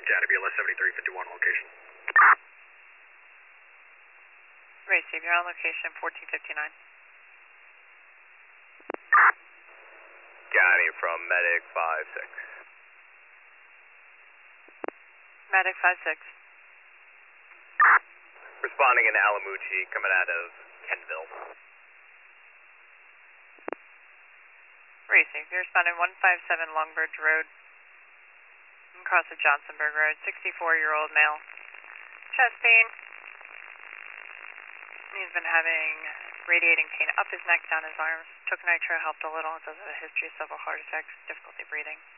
Data BLS 7351 location. Receive, you're on location 1459. Got you from Medic 5-6. Medic 5-6. Responding in Alamuchi, coming out of Kenville. Receive, you're responding 157 Longbridge Road. Across the Johnsonburg Road, 64-year-old male. Chest pain. He's been having radiating pain up his neck, down his arms. Took nitro, helped a little. Does have a history of several heart attacks, difficulty breathing.